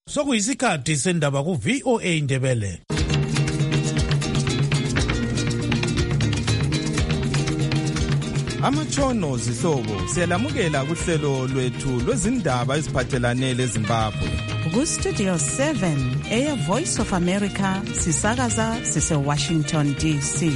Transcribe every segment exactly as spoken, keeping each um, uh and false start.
Sokuyisikhathi sendaba ku V O A Indebele. Amatshono zihlobo siyalamukela kuhlelo lwethu lwezindaba eziphathelane leZimbabwe. Ku Studio seven eya Voice of America sisakaza sise Washington D C.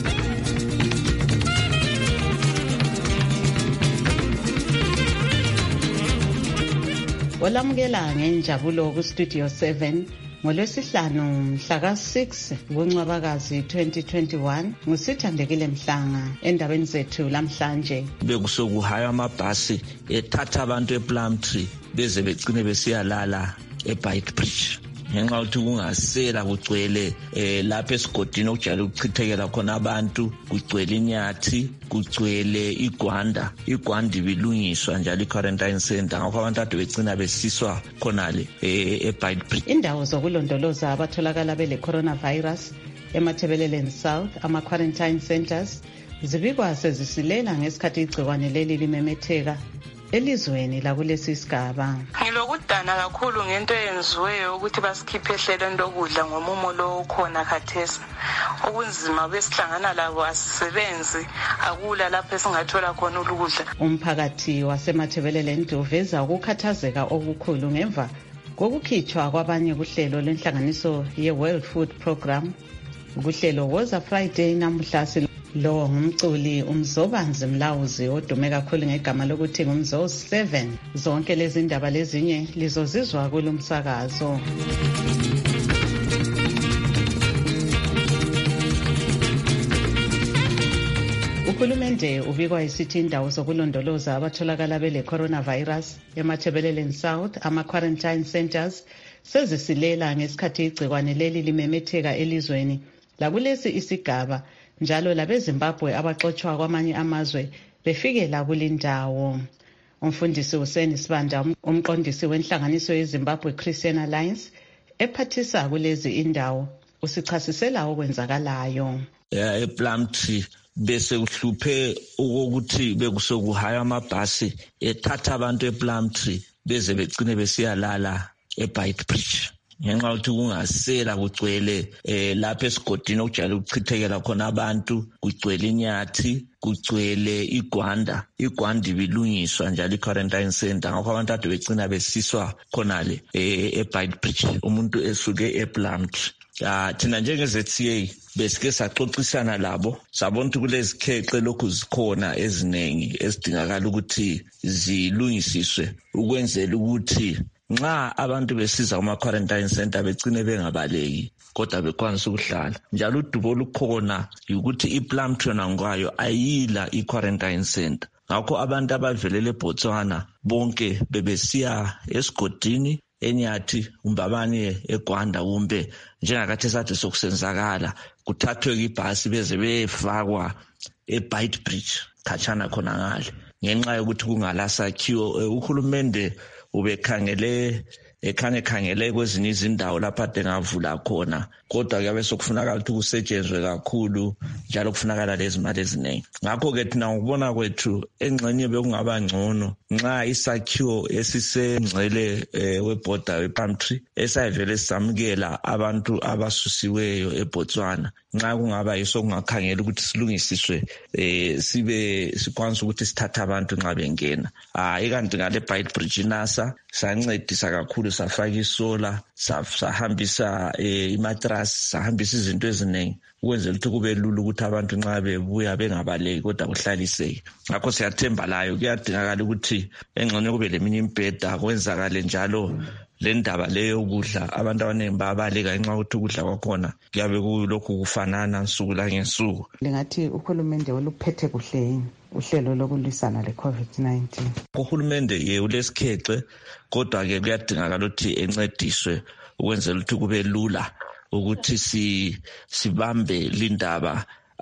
Olamukela ngenjabulo ku Studio seven ngolwesihlanu mhla ka six kuNcwabakazi twenty twenty-one ngusithandekile Mhlanga endabeni zethu lamhlanje. Bekusokuhaya amabhasi ethatha abantu ePlumtree beze begcine besiyalala eBeitbridge. Ngenxa yokuthi kungasela kugcwele eh lapha esigodini okujala ukuchithekela khona abantu, kugcwele inyathi, kugcwele igwanda igwanda ibilungiswa njalo iquarantine center ngakho abantu ade begcina besiswa khonale eBeitbridge. Indawo zokulondoloza abatholakala bele coronavirus emathebeleleni South ama quarantine centers zibikwa sezisilela ngesikhathi igcikwane leli limemetheka elizweni lakulesi sigaba. Ngilokudana kakhulu ngento eyenziweyo ukuthi basikhiphe ehlelweni lokudla ngomumo lo khona khathesi. Okunzima besihlangana labo asisebenzi akula lapho esingathola khona ukudla. Umphakathi wasemathebeleleni uveza ukukhathazeka okukhulu ngemva kokukhitshwa kwabanye kuhlelo lwenhlanganiso ye-World Food Program. Kuhlelo Woza Friday namuhla lo ngumculi uMzobanzi Mlawuzi odume kakhulu ngegama lokuthi ngumzo seven. Zonke lezi ndaba lezinye lizozizwa kulomsakazo. Uhulumende ubikwa isithi indawo zokulondoloza abatholakala bele coronavirus emathebeleleni South ama quarantine centers sezisilela ngesikhathi igcikwane leli limemetheka elizweni lakulesi isigaba. Njalo labeZimbabwe abaxoxwa kwamanye amazwe befikela kulindawo. Umfundisi uSeni Sibanda umqondisi wenhlanganiso yeZimbabwe Christian Alliance ephathisa kulezi indawo usichasisela okwenzakalayo. Yeah, ePlumtree bese uhluphe ukuthi bekusokuhaya amabhasi ethatha abantu ePlumtree beze begcine besiyalala eBeitbridge. Ngenxa yokuthi kungasela kugcwele eh lapha esigodini okujala ukuchithekela khona abantu, kugcwele inyathi, kugcwele igwanda igwanda ibilungiswa njalo iquarantine center ngakho abantu ade begcina besiswa khonale eBeitbridge umuntu esuke ePlumtree. Ya thina njenge-Z C A besike saxoxisana labo sabona ukuthi kulezi kheqe lokhu zikhona ezinengi ezidingakala ukuthi zilungisiswe ukwenzela ukuthi nxa abantu besiza kuma quarantine center begcine bengabaleki kodwa bekwanisa ukuhlala. Njalo udubo olukhona ukuthi iPlumtree ngwayo ayila iquarantine center. Ngakho abantu abavelele eBotswana bonke bebesiya esigodini enyathi umbabane egwanda kumbe njengakathi sathi sokusenzakala kuthathwe ibhasi beze befakwa eBeitbridge khatshana khona ngale. Ngenxa yokuthi kungalasakhiwo uhulumende ubekhangele ekhane khangele kwezinye izindawo lapha ade ngavula khona kodwa kuyabe sokufunakala ukuthi kusetshenzwe kakhulu njalo kufunakala lezi mali eziningi. Ngakho ke thina ngokubona kwethu engxenye bekungaba ngcono nxa isakhiwo esisengcele weborder wePlumtree esayivele samukela abantu abasusiweyo eBotswana nxa kungaba yiso kungakhangela ukuthi silungisiswe eh sibe sikwanisa ukuthi sithatha abantu nxa bengena. Ah ikanti ngale Beitbridge nasa sancedisa kakhulu safaka isola sahambisa imatras sahambisa izinto eziningi ukwenzela ukuthi kube lula ukuthi abantu nxa bebuya bengabaleki kodwa kuhlaliseke. Ngakho siyathemba layo kuyadingakala ukuthi engxenye kube leminye imbheda kwenzakale njalo le ndaba leyo ukudla abantu abaningi babaleka ngenxa yokuthi ukudla kwakhona kuyabe kulokhu kufanana nsuku la ngensuku. Lingathi uhulumende oluphethe kuhle uhlelo lokulwisana leCovid nineteen. Uhulumende ye ulesikhexe kodwa ke kuyadingakala ukuthi encediswe ukwenzela ukuthi kube lula ukuthi si sibambe lindaba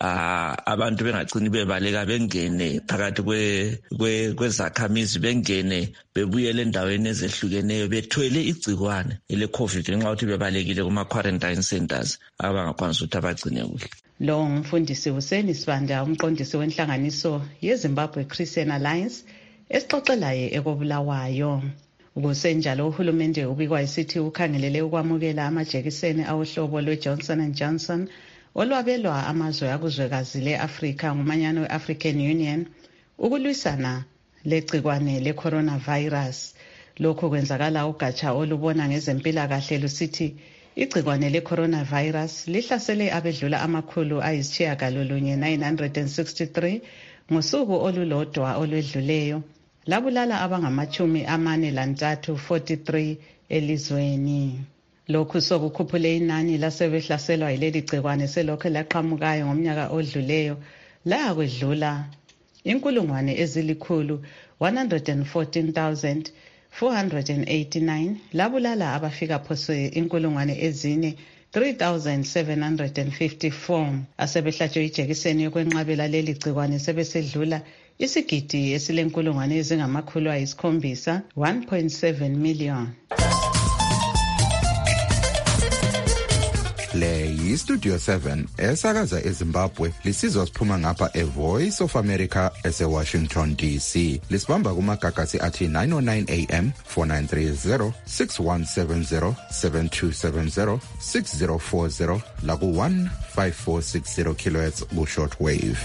ah abantu bengagcini bebaleka bengene phakathi kwe kwezakhamizi bengene bebuyele endaweni ezehlukeneyo bethwele igcikwane ele COVID ngenxa yokuthi bebalekile kuma quarantine centers abangakwanisa ukuthi abagcine kuhle. Lo umfundisi uSeni Sibanda umqondisi wenhlanganiso yeZimbabwe Christian Alliance esixoxelaye ekobulawayo. Kusenjalo uhulumende ubikwa isithi ukhangelele ukwamukela amajekiseni awuhlobo lwe-Johnson and Johnson olwabelwa amazwe akuzwekazi le-Afrika ngumanyano we-African Union ukulwisana legcikwane le-coronavirus. Lokho kwenzakala ugatsha olubona ngezempilakahle lusithi igcikwane le-coronavirus lihlasele abedlula amakhulu ayisitshiyagalolunye nine hundred sixty-three ngosuku olulodwa olwedluleyo, labulala abangamachumi amane lantathu forty-three elizweni. Lokhu sokukhuphule inani lasebehlaselwa yileli gcikwane selokho laqhamukayo ngomnyaka odluleyo la kwedlula inkulungwane ezilikhulu one hundred fourteen thousand four hundred eighty-nine, labulala abafika phose inkulungwane ezine three thousand seven hundred fifty-four. Asebehlatshwe ijekiseni yokwenqabela leli gcikwane sebesedlula isigidi esilenkulungwane ezingamakhulu ayisikhombisa one point seven million. Le yi-Studio seven esakaza eZimbabwe lisizwa siphuma ngapha e-Voice of America ese-Washington D C. Lisibamba kumagagasi athi nine oh nine A M, four nine three zero, six one seven zero, seven two seven zero, six zero four zero laku one five four six zero kilohertz ku-short wave.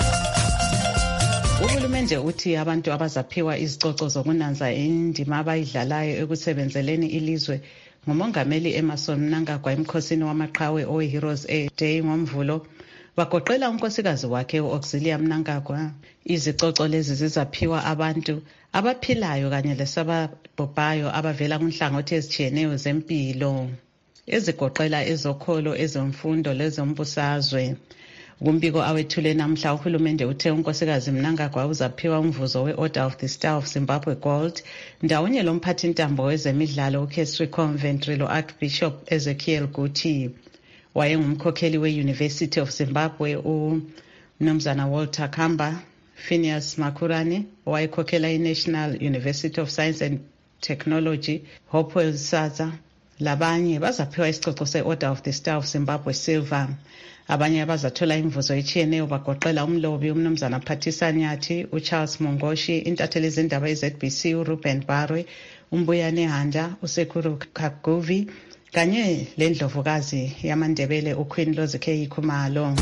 Uhulumende uthi abantu abazaphiwa izicoco zokunanza indima abayidlalayo ekusebenzeleni ilizwe ngumongameli Emmerson Mnangagwa emkhosini wamaqhawe owe-Heroes Day ngomvulo bagoqela unkosikazi wakhe u-Auxilia Mnangagwa. Izicoco lezi zizaphiwa abantu abaphilayo kanye lesababhubhayo abavela kunhlangothi ezitshiyeneyo zempilo ezigoqela ezokholo, ezemfundo lezombusazwe. Kumbiko awethule namhla uhulumende uthe unkosikazi Mnangagwa uzaphiwa umvuzo we-Order of the Star of Zimbabwe Gold ndawonye lomphathintambo wezemidlalo uCastry Coventry lo-Archbishop Ezekiel Guti. Wayengumkhokheli we-University of Zimbabwe uMnumzana Walter Kamba. Phineas Makurani wayekhokhela i-National University of Science and Technology. Hopewell Saza labanye bazaphiwa isicoco se-Order of the Star of Zimbabwe Silver. Abanye abazathola imvuzo etshiyeneyo bagoqela umlobi uMnumzana Phathisa Nyathi, uCharles Mongoshi, intatheli zindaba i-Z B C uRuben Barwe, uMbuyane Handa, uSekuru Kaguvi kanye lendlovukazi yamaNdebele uQueen Lozikeyi Khumalo.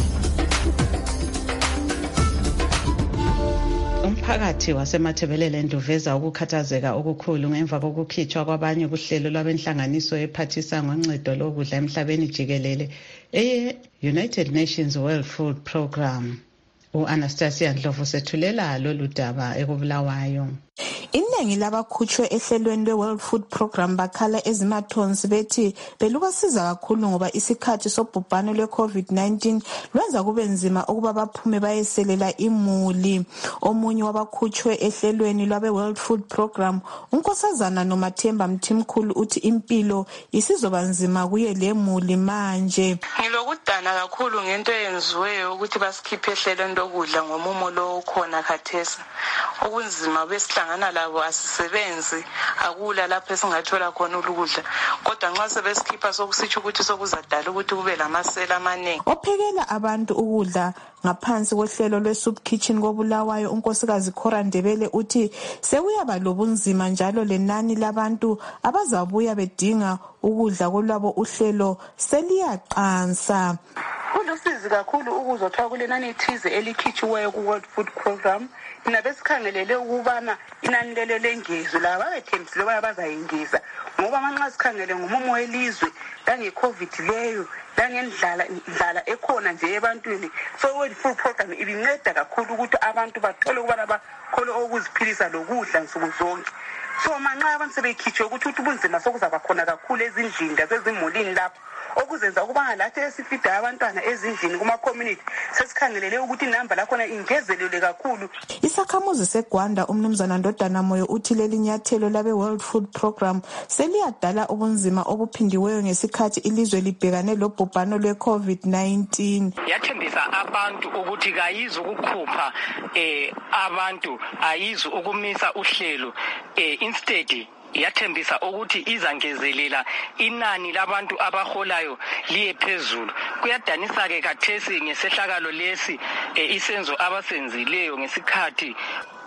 Umphakathi wasemathebelele nduveza ukukhathazeka okukhulu ngemva kokukhitshwa kwabanye kuhlelo lwabenhlanganiso ephathisa ngoncedo lokudla emhlabeni jikelele eye-United Nations World Food Program. U-Anastasia Ndlovu sethulela lolu daba ekubulawayo. Iningi labakhutshwe ehlelweni lwe-World Food Program bakhala ezimathonsi bethi belukasiza kakhulu ngoba isikhathi sobhubhane lwe-COVID nineteen lwenza kube nzima ukuba baphume bayeselela imuli. Omunye wabakhutshwe ehlelweni lwabe-World Food Program, unkosazana Nomathemba Mthimkhulu, uthi impilo isizoba nzima kuye le muli manje. Ngilokudana kakhulu ngento eyenziweyo ukuthi basikhiphe ehlelweni lokudla ngomumo lo khona khathesi. Okunzima besihlangana labo asisebenzi, akula lapho esingathola khona ukudla, kodwa nxa sebesikhipha sokusitsho ukuthi sokuzadala ukuthi kube lamasela amaningi. Ophekela abantu ukudla ngaphansi kohlelo lwe-Soup Kitchen koBulawayo unkosikazi Khora Ndebele uthi sekuyaba lobunzima njalo lenani labantu abazabuya bedinga ukudla kolwabo uhlelo seliyaqansa. Kulusizi kakhulu ukuzothola kulenani ethize elikhitshiweyo ku-World Food Program. Mina besikhangelele ukubana inani lelo lengezwe laba bethembisile baya bazayingeza ngoba manxa sikhangele ngomumo welizwe lange-COVID leyo langendlala indlala ekhona nje ebantwini. So World Food Program ibinceda kakhulu ukuthi abantu bathole ukubana bakhole okuziphilisa lokudla nsuku zonke. So manxa abantu sebekhitshwe ukuthi uthi ubunzima sokuzaba khona kakhulu ezindlini zasezimulini lapho okuzenza ukuba ngalathi esifida abantwana ezindlini kuma-community sesikhangelele ukuthi inamba lakhona ingezelele kakhulu. Isakhamuzi seGwanda uMnumzana Ndodana Moyo uthi leli nyathelo labe-World Food Program seliyadala ubunzima obuphindiweyo ngesikhathi ilizwe libhekane lobhubhano lwe-COVID nineteen. Yathembisa abantu ukuthi kayizi ukukhupha eh abantu ayizi ukumisa uhlelo eh instead yathembisa ukuthi izangezelela inani labantu abaholayo liye phezulu. Kuyadanisa ke kathesi ngesehlakalo lesi e, isenzo abasenzileyo ngesikhathi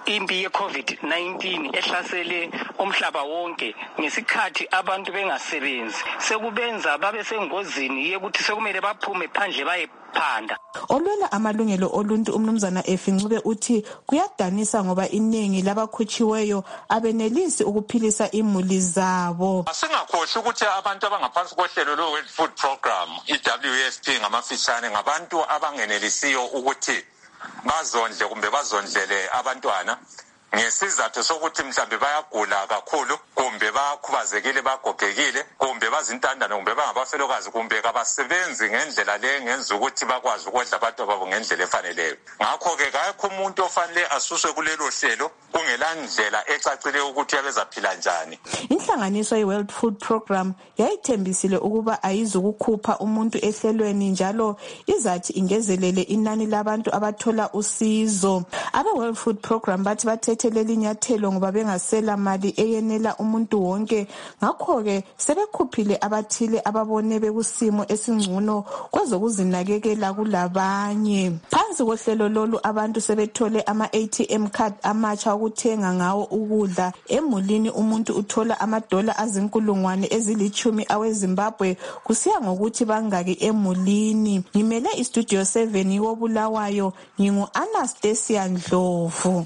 impi ye COVID nineteen ehlasele umhlaba wonke ngesikhathi abantu bengasebenzi sekubenza babe sengozini yokuthi sekumele baphume phandle baye phanda. Olwela amalungelo oluntu umnumzana Efincube uthi kuyadanisa ngoba iningi labakhutshiweyo abenelisi ukuphilisa imuli zabo. Asingakhohle ukuthi abantu abangaphansi kohlelo lo World Food Program i-W F P ngamafishane ngabantu abangenelisiyo ukuthi bazondle kumbe bazondlele abantwana ngesizathu sokuthi mhlambe bayagula kakhulu kumbe bakhubazekile bagogekile kumbe bazintandane kumbe bangabafelokazi kumbe kabasebenzi ngendlela le ngenza ukuthi bakwazi ukudla abantu babo ngendlela efaneleyo. Ngakho ke akekho umuntu ofanele asuswe kulelo hlelo kungelandlela ecacile ukuthi yabezaphila njani. Inhlanganiso ye-World Food Program yayithembisile ukuba ayizukukhupha umuntu ehlelweni njalo izathi ingezelele inani labantu abathola usizo. Abe-World Food Program bathi bathethe leli nyathelo ngoba bengasela mali eyenela umuntu wonke. Ngakho-ke sebekhuphile abathile ababone bekusimo esingcono kwezokuzinakekela kulabanye. Phansi kohlelo lolu abantu sebethole ama-A T M card amatsha ukuthenga ngawo ukudla. Emulini umuntu uthola amadola azinkulungwane ezilithumi aweZimbabwe kusiya ngokuthi bangaki emulini. Ngimele istudio seven wobulawayo ngingu Anastasia Ndlovu.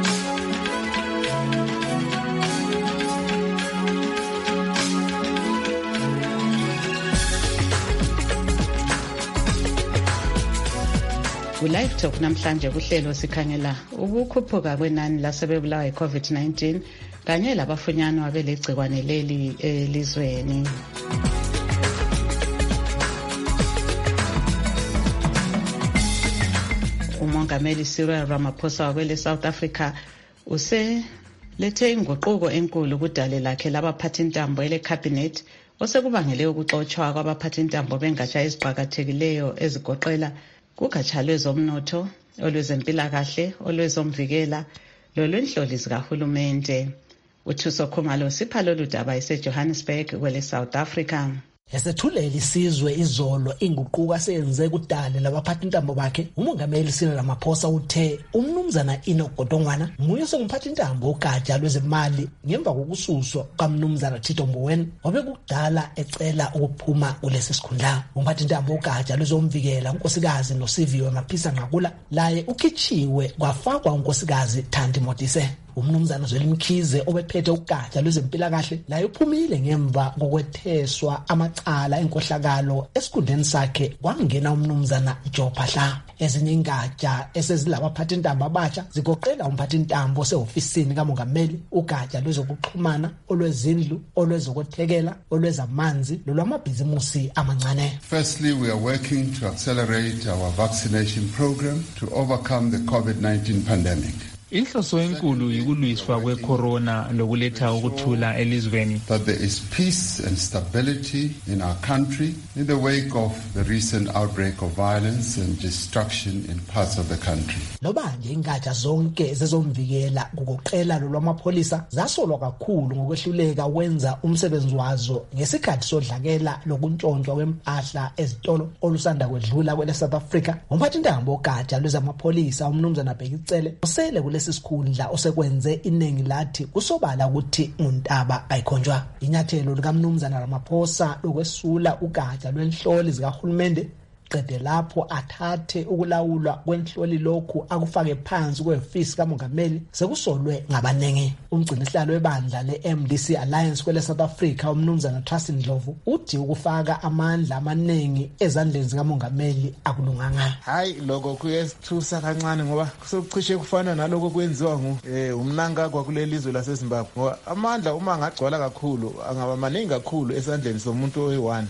Live Talk namhlanje kuhlelo sikhangela ukukhuphuka kwenani lasebebulawa yi-COVID nineteen kanye labafunyanwa belegcikwane leli elizweni. Umongameli Cyril Ramaphosa wakwele South Africa uselethe inguquko enkulu kudale lakhe labaphathintambo ele-cabinet osekubangele ukuxotshwa kwabaphathintambo bengatsha eziqakathekileyo ezigoqela kugatsha lwezomnotho, olwezempilakahle, olwezomvikela, lolwenhloli zikahulumente. UThuso Khumalo sipha lolu daba eseJohannesburg kwele South Africa. Esethulela isizwe izolo inguquko aseyenze kudale labaphathintambo bakhe, umongameli Cyril Ramaphosa uthe umnumzana Enoch Godongwana nguye osenguphathintambo ugatsha lwezemali ngemva kokususwa kamnumzana Tito Mboweni obekudala ecela ukuphuma kulesi sikhundla. Umphathintambo ugatsha lwezomvikela unkosikazi noSiviwe Maphisa Nqakula laye ukhichiwe kwafakwa unkosikazi Thandi Modise. Umnumzana Zweli Mkhize obephethe ugatsha lwezempilakahle laye uphumile ngemva kokwetheswa amacala enkohlakalo esikhundleni sakhe kwangena umnumzana Joe Phahla. Ezinye ingatsha esezilabaphathintambo abatsha zigoqela umphathintambo osehofisini kamongameli, ugatsha lwezokuxhumana, olwezindlu, olwezokuthekela, olwezamanzi nolwamabhizimusi amancane. Firstly, we are working to accelerate our vaccination program to overcome the COVID nineteen pandemic. Inhloso enkulu yikulwiswa kwecorona lokuletha ukuthula elizweni. That there is peace and stability in our country in the wake of the recent outbreak of violence and destruction in parts of the country. Lobanje ingatsha zonke zezomvikela kugoqela lolwamapholisa zasolwa kakhulu ngokwehluleka ukwenza umsebenzi wazo ngesikhathi sodlakela lokuntshontshwa kwempahla ezitolo olusanda kwedlula kwele South Africa. Umphathintambo ogatsha lwezamapholisa umnumzana Bhekicele usele kulesi sikhundla osekwenze iningi lathi kusobala ukuthi uNtaba ayikhonjwa. Inyathelo likamnumzana Ramaphosa lokwesula ugatsha lwenhloli zikahulumende qede lapho athathe ukulawulwa kwenhloli lokhu akufake phansi kwefisi kamongameli sekusolwe ngabanenge. Umgcinisihlalo webandla le-M D C Alliance kwele South Africa umnumzana Trust Ndlovu uthi ukufaka amandla amanengi ezandleni zikamongameli akulunganga. Hayi lokho kuyesithusa kancane ngoba kusokucishe kufana naloko kwenziwa ngu eh umnankagwa kuleli izwe laseZimbabwe. Ngoba amandla uma angagcwala kakhulu angaba maningi kakhulu esandleni somuntu oyi-one.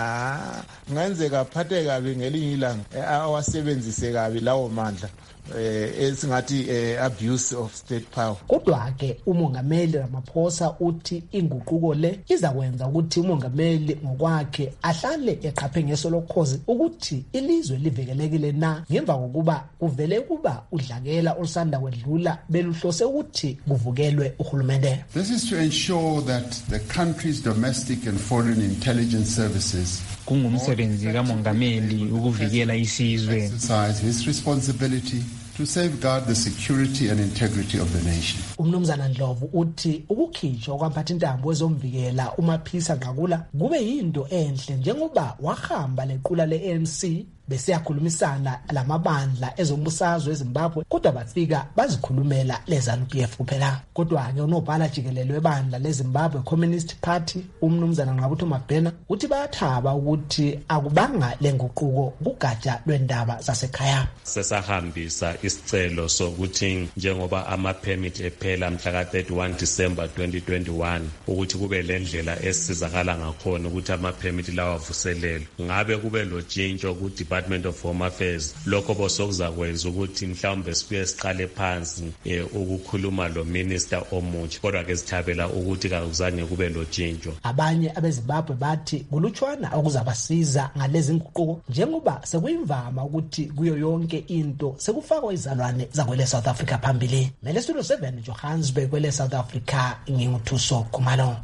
Ah ngenzeka aphatheka ngelinye ilanga awasebenzise kabi lawo mandla eh esingathi abuse of state power. Kodwa ke umongameli Ramaphosa uthi inguquko le izakwenza ukuthi umongameli ngokwakhe ahlale eqaphe ngeso lokhozi ukuthi ilizwe livekelekile na ngemva kokuba kuvele kuba udlakela olusanda kwedlula beluhlose ukuthi kuvukelwe uhulumende. This is to ensure that the country's domestic and foreign intelligence services kungumsebenzi kamongameli ukuvikela isizwe exercise his responsibility to safeguard the security and integrity of the nation. Umnumzana Ndlovu uthi ukukhishwa kwamphathintambo wezomvikela uMaphisa Nqakula kube yinto enhle njengoba wahamba lequla le-A N C besiyakhulumisana lamabandla ezombusazwe eZimbabwe kodwa bafika bazikhulumela leZANU-P F kuphela. Kodwa-ke unobhala jikelele webandla leZimbabwe Communist Party umnumzana Nqabutho Mabhena uthi bayathaba ukuthi akubanga lenguquko kugatsha lwendaba zasekhaya. Sesahambisa isicelo sokuthi njengoba ama-permit ephela mhla ka thirty-one December twenty twenty-one ukuthi kube lendlela esizakala ngakhona ukuthi ama-permit lawa avuselelwe. Ngabe kube lo jintsho ku Department of Home Affairs lokho bosokuzakwenza ukuthi mhlawumbe sibuye siqale phansi ukukhuluma lo minister omutsha kodwa ke sithabela ukuthi kakuzange kube lo jintsho. Abanye abeZimbabwe bathi kulutshwana okuzabasiza ngalezi nguquko njengoba sekuyimvama ukuthi kuyo yonke into sekufakwa izalwane zakwele South Africa phambili. Mele Studio seven Johannesburg kwele South Africa nginguthuso Khumalo.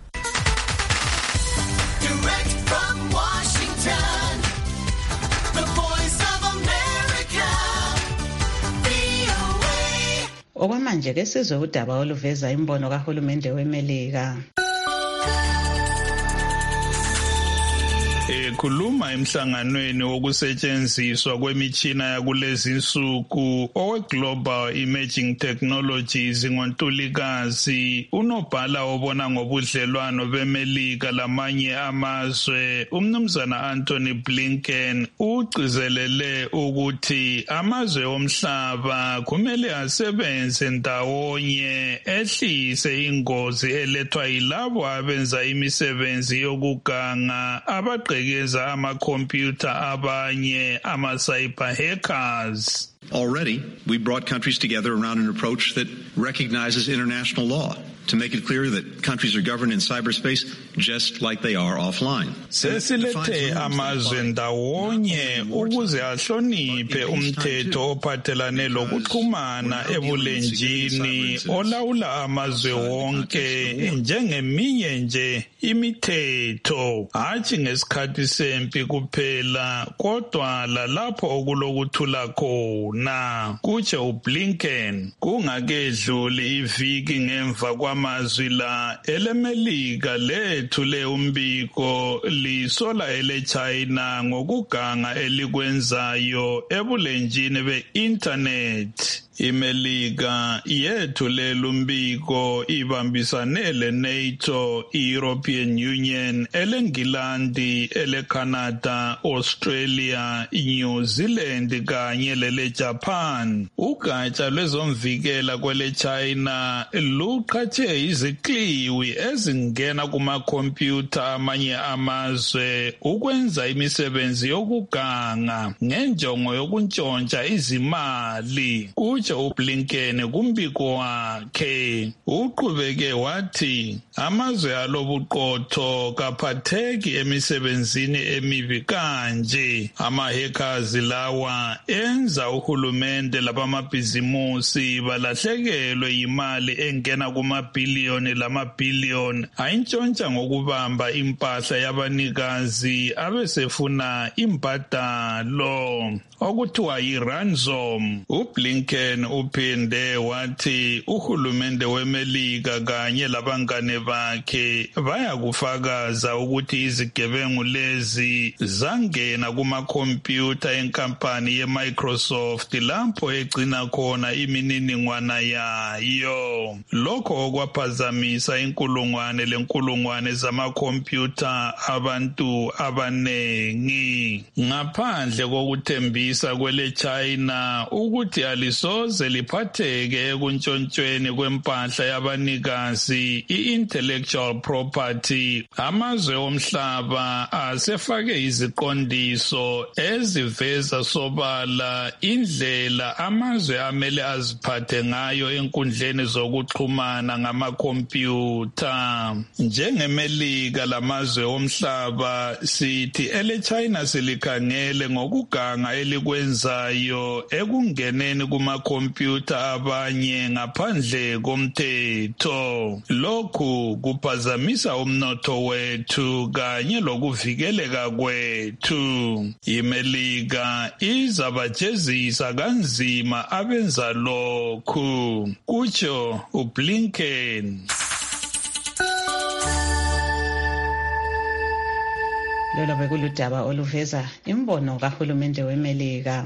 Direct from Washington, the voice of America, V O A. Okwamanje ke sizwe udaba oluveza imbono kahulumende weMelika. Ekhuluma emhlanganweni wokusetshenziswa kwemitshina yakulezi insuku owe-Global Emerging Technologies ngoNtulikazi, unobhala obona ngobudlelwano beMelika lamanye amazwe umnumzana Anthony Blinken ugcizelele ukuthi amazwe omhlaba kumele asebenze ndawonye ehlise ingozi elethwa yilabo abenza imisebenzi yokuganga abaqe geza ama-computer abanye ama-cyber hackers. Already, we brought countries together around an approach that recognizes international law to make it clear that countries are governed in cyberspace just like they are offline. Sesilethe amazwe ndawonye ukuze ahloniphe umthetho ophathelane lokuxhumana ebulenjini olawula amazwe wonke njengeminye nje imithetho, hatshi ngesikhathi sempi kuphela kodwa lalapho okulokuthula khona, kutsho uBlinken. Kungakedluli iviki ngemva kwamazwi la eleMelika lethule umbiko lisola eleChina ngokuganga elikwenzayo ebulenjini be-internet. iMelika yethulela umbiko ibambisane leNATO, i-European Union, eleNgilandi, eleCanada, Australia, New Zealand kanye leleJapan. Ugatsha lwezomvikela kweleChina luqhathe izikliwi ezingena kumakhompyutha amanye amazwe ukwenza imisebenzi yokuganga ngenjongo yokuntshontsha izimali. uBlinken kumbiko wakhe uqhubeke wathi amazwe alobuqotho kaphatheki emisebenzini emibi kanje. Ama-hackers lawa enza uhulumende labamabhizimusi balahlekelwe imali engena kumabhiliyoni lamabhiliyoni ayintshontsha ngokubamba impahla yabanikazi abesefuna imbadalo okuthiwa yi-ransom. uBlinken uphinde wathi uhulumende weMelika kanye labangane bakhe bayakufakaza ukuthi izigebengu lezi zangena kumakhompyutha enkampani yeMicrosoft lapho egcina khona imininingwana yayo. Lokho okwaphazamisa inkulungwane lenkulungwane zamakhompyutha abantu abanengi. Ngaphandle kokuthembisa kweleChina ukuthi alisoze liphatheke ekuntshontshweni kwempahla yabanikazi i-intellectual property, amazwe omhlaba asefake iziqondiso eziveza sobala indlela amazwe amele aziphathe ngayo enkundleni zokuxhumana ngamakhompyutha. NjengeMelika lamazwe omhlaba sithi eleChina silikhangele ngokuganga elikwenzayo ekungeneni kuma amakhompyutha abanye ngaphandle komthetho. Lokhu kuphazamisa umnotho wethu kanye lokuvikeleka kwethu. iMelika izabajezisa kanzima abenza lokhu, kutsho uBlinken. Lolo bekuludaba oluveza imbono kahulumende weMelika.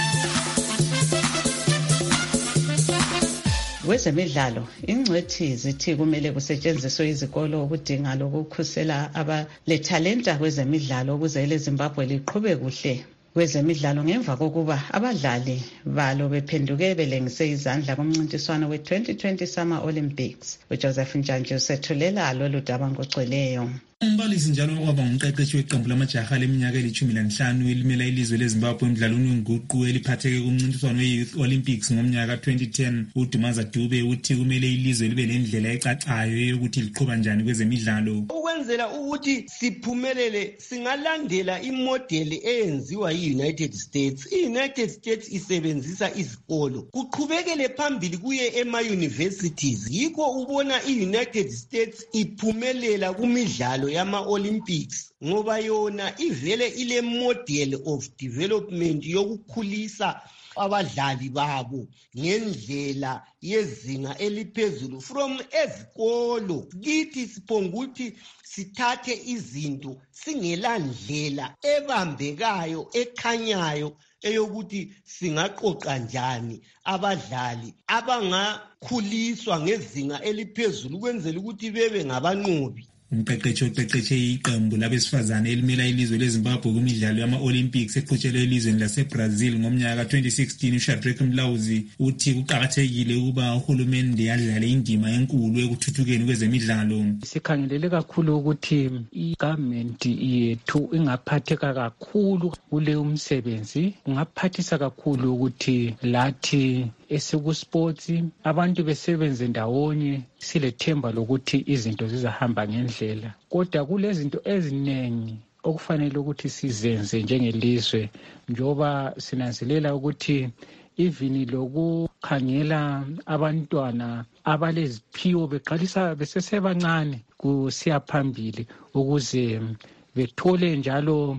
Kwezemidlalo, ingcwethi zithi kumele kusetshenziswe izikolo ukudinga lokukhusela abalethalenta kwezemidlalo ukuze leZimbabwe liqhube kuhle kwezemidlalo ngemva kokuba abadlali balo bephenduke belengise izandla kumncintiswano we twenty twenty Summer Olympics. uJoseph Njanje usethulela lolu daba ngokugcweleyo. Umbalisi njalo waba ngumqeqeshi weqembu lamajaha leminyaka elithumi lanhlanu elimela ilizwe leZimbabwe emidlalweni wenguqu eliphatheke kumncintiswano we-Youth Olympics ngomnyaka twenty ten. uDumaza Dube uthi kumele ilizwe libe lendlela ecacayo yokuthi liqhuba njani kwezemidlalo. Ukwenzela ukuthi siphumelele singalandela imodeli eyenziwa yi-United States. I-United States isebenzisa izikolo kuqhubekele phambili kuye ema-universities. Yikho ubona i-United States iphumelela kumidlalo yama-Olympics ngoba yona ivele ile model of development yokukhulisa abadlali babo ngendlela yezinga eliphezulu from ezikolo. Kithi siphonguthi sithathe izinto singelandlela ebambekayo ekhanyayo eyokuthi singaqoqa njani abadlali abangakhuliswa ngezinga eliphezulu ukwenzela ukuthi bebe ngabanqobi. Umqeqeshi oqeqeshe iqembu labesifazane elimela ilizwe leZimbabwe kumidlalo yama-Olympics eqhutshelwe elizweni laseBrazil ngomnyaka twenty sixteen, uShadrack Mlauzi uthi kuqakathekile ukuba uhulumende adlale indima enkulu ekuthuthukeni kwezemidlalo. Sikhangelele kakhulu ukuthi igovernment yethu ingaphatheka kakhulu kule umsebenzi, ungaphathisa kakhulu ukuthi lathi esikusports abantu besebenze ndawonye silethemba lokuthi izinto zizahamba ngendlela. Kodwa kulezinto eziningi okufanele ukuthi sizenze njengelizwe njoba sinanzelela ukuthi even lokukhangela abantwana abaleziphiwo beqalisa besesebancane kusiya phambili ukuze bethole njalo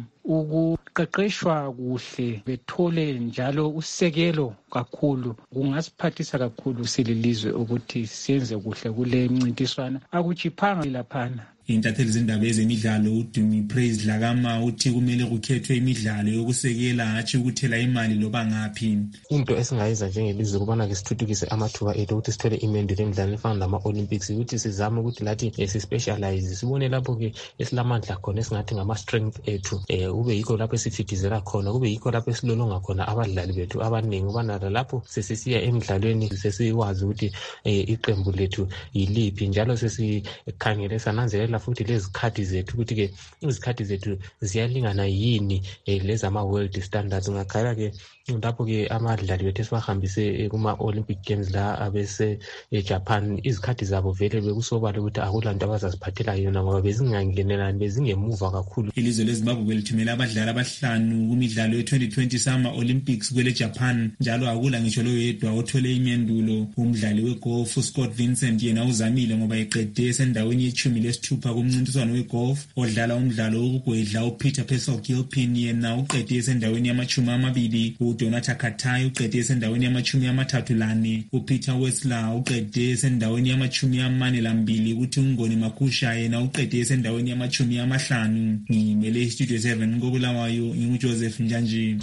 ukuqeqeshwa kuhle, bethole njalo usekelo kakhulu. Kungasiphathisa kakhulu sililizwe ukuthi siyenze kuhle kule mncintiswana akuchiphanga laphana. Intatheli zindaba ezemidlalo uDumi Praise Dlakama uthi kumele kukhethwe imidlalo yokusekela hatshi ukuthela imali loba ngaphi. Into esingayenza njengelizwe kubana ke sithuthukise amathuba ethu ukuthi sithole imenduli emidlalweni efana nama-Olympics ukuthi sizame ukuthi lathi si-specialize sibone lapho ke esilamandla khona esingathi ngama-strength ethu um kube yikho lapho esifidizela khona, kube yikho lapho esilolonga khona abadlali bethu abaningi ubana lapho sesisiya emidlalweni sesiwazi ukuthi um iqembu lethu yiliphi njalo sesikhangele sananzelela futhi lezikhathi zethu ukuthi ke izikhathi zethu ziyalingana yini lezama-world standards. Ngakhala ke lapho ke amadlali bethu esibahambise kuma-Olympic Games la abese eJapan izikhathi zabo vele bekusobala ukuthi akulanto abazaziphathela yona ngoba bezingangenelani bezingemuva kakhulu. Ilizwe leZimbabwe lithumela abadlali abahlanu kumidlalo ye-twenty twenty Summer Olympics kwele Japan njalo akula ngisho lo yedwa othole imendulo. Umdlali wegolf uScott Vincent yena uzamile ngoba eqede sendaweni yechumi lesithupha kumncintiswano wegolf odlala umdlalo wokugwedla. uPeter Pessel Gilpin yena uqede sendaweni yamachumi amabili. uDonata Katai uqede sendaweni yamachumi amathathu lane. uPeter Wessler uqede sendaweni yamachumi amane lambili. uthi uNgoni Makusha yena uqede sendaweni yamachumi amahlanu. Ngimele Studio seven ngobulawayo nginguJoseph Njanje.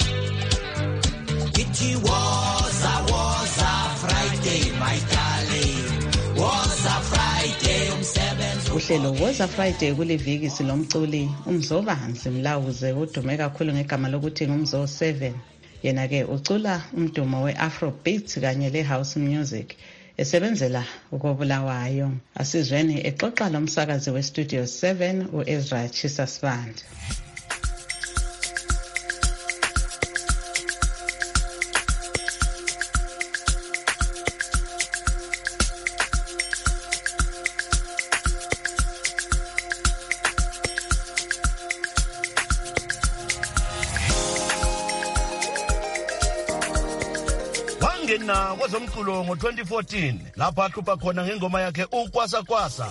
It was a was a Friday my darling, was a Friday umsebenzi. Uhlelo Woza Friday kuliviki silomculi uMzobanzi Mlauze udume kakhulu ngegama lokuthi ngumzo seven. Yena ke ucula umdumo we-Afrobeat kanye le-house music esebenzela ukobulawayo. Asizweni exoxa lomsakazi we-Studio seven uEzra Chisasband. wangena kwezomculo ngo twenty fourteen lapha ahlupha khona ngengoma yakhe ukwasa kwasa.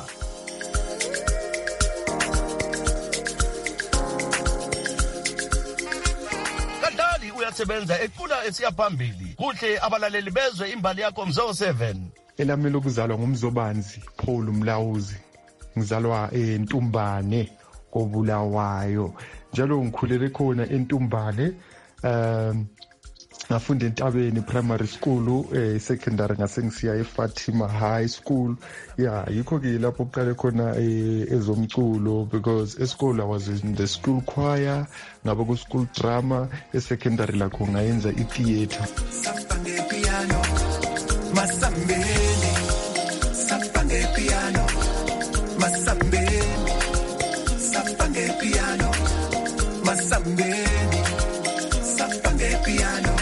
Kadali uyasebenza ecula esiya phambili. Kuhle abalaleli bezwe imbali yakho Mzo seven. Elami lokuzalwa ngumzobanzi Paul Mlawuzi. Ngizalwa eNtumbane koBulawayo. Njalo ngikhulele khona eNtumbane. Um ngafunda eNtabeni primary school, eh secondary ngase ngisiya eFatima High School. Yeah, yikho ke lapho uqale khona ezomculo, because esikole I was in the school choir, ngaba ku school drama, e-secondary lakho ngayenza i-theater. Safange piano, masambeni. Safange piano, masambeni. Safange piano, masambeni. Safange piano.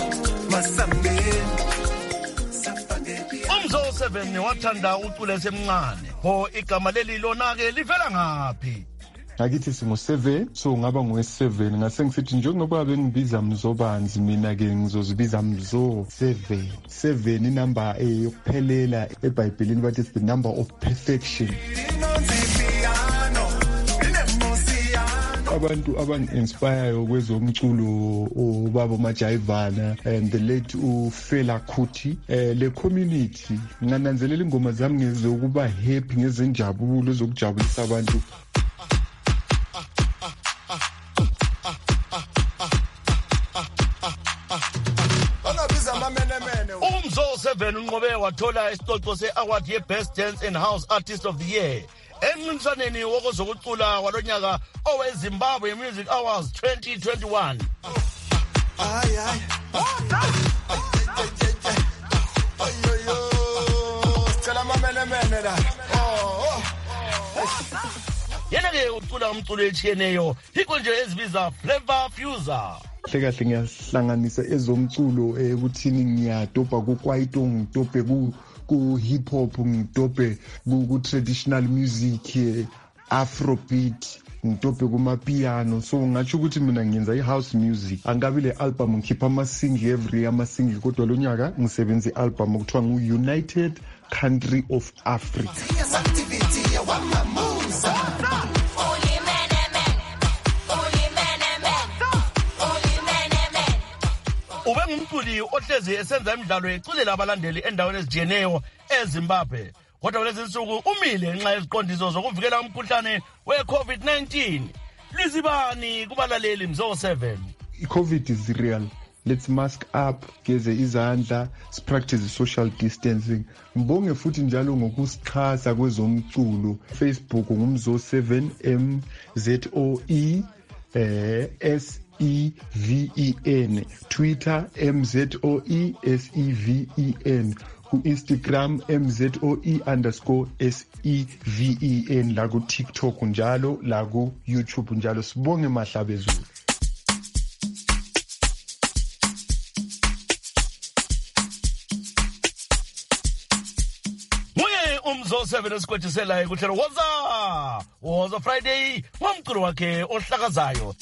Umzo seven wathanda ucule semncane. Ho igama leli lona ke livela ngaphi? Ngakithi singo seven, so ngaba ngowe seven. Ngase ngisithi njengoba bengibiza Mzobanzi mina ke ngizozibiza Mzo seven. seven inamba eyokuphelela eBhayibhelini, but it's the number of perfection. Abantu abangi-inspire kwezomculo ubaba Majayivana and the late uFela Kuti, eh le community ngananzelela ingoma zami ngezokuba happy, ngezenjabulo ezokujabulisa abantu. Umzo seven unqobe wathola isicoco se-award ye-Best Dance and House Artist of the Year emncintiswaneni wokuzokucula walonyaka oweZimbabwe Music Awards twenty twenty-one. Ay ay. Sicela mamene mene la. Yena ke ucula umculo etshiyeneyo, yikho nje ezibiza Flavor Fuser. Kahle kahle ngiyahlanganisa ezomculo ekuthini ngiyadobha ku kwaito, ngidobhe ku ku hip hop, ngidobhe ku traditional music, Afrobeat, ngidobhe kuma piano. So ngathi ukuthi mina ngiyenza i-house music. Angabi le album ngikhipha ama single every ama single, kodwa lo nyaka ngisebenza i-album okuthiwa ngu United Country of Africa. Ube ngumculi ohlezi esenza imidlalo eculela abalandeli endaweni ezijiyeneyo eZimbabwe. Kodwa lezi nsuku umile nxa iziqondiso zokuvikela umkhuhlane we-COVID nineteen. Lizibani kubalaleli Mzo seven? I-COVID is real. Let's mask up, geze izandla, practice social distancing. Ngibonge futhi njalo ngokusichaza kwezomculo. Facebook ngumzo seven M Z O E eh S E V E N, Twitter M Z O E S E V E N, ku Instagram M Z O E underscore S E V E N, la ku TikTok njalo, la ku YouTube njalo. Sibonge Mahlabezulu. Muye Umzo seven esikwethisela ekuhlelo Woza Woza Friday ngomculo wakhe ohlakazayo.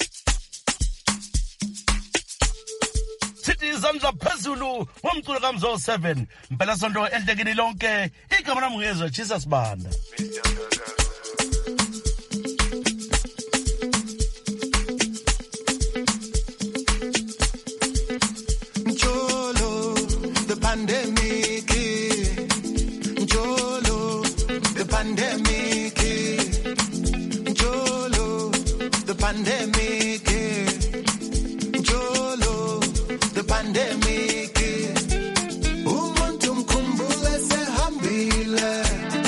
Sithi izandla phezulu ngomculo kaMzo seven. Mpela sonto enhlekini lonke, igama lami ngezwe Jesus Banda. Njolo, the pandemic. Njolo, the pandemic. Njolo, the pandemic. Njolo, the pandemic. Umuntu mkhumbule sehambile.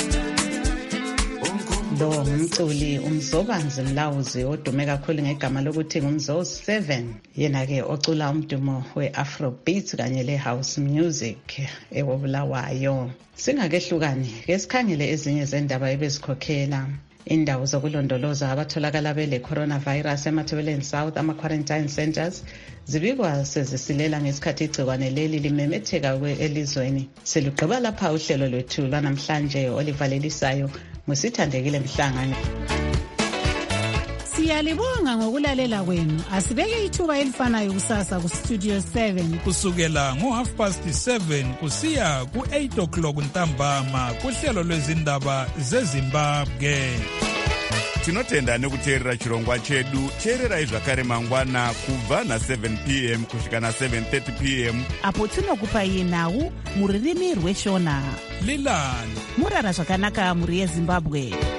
Lo umculi uMzobanzi Mlawuzi odume kakhulu ngegama lokuthi ngumzo seven, yena ke ocula umdumo we-Afrobeat kanye le-house music ewoBulawayo. Singakehlukani ke sikhangele ezinye zendaba ebezikhokhela. Indawo zokulondoloza abatholakala bele coronavirus eMathebeleni South, ama quarantine centers, zibikwa sezisilela ngesikhathi igcikwane leli limemetheka elizweni. Selugqiba lapha uhlelo lwethu lwanamhlanje olivalelisayo. Musithandekile Mhlanga. Siyalibonga ngokulalela kwenu. Asibeke ithuba elifanayo kusasa ku Studio seven. Kusukela ngo half past seven kusiya ku eight o'clock ntambama kuhlelo lwezindaba zeZimbabwe. Tinotenda nekuteerera chirongwa chedu. Teererai zvakare mangwana kubva na seven p m kusvika na seven thirty p m apo tinokupai nhau muririmi rweshona. Lilani murara zvakanaka muri yeZimbabwe.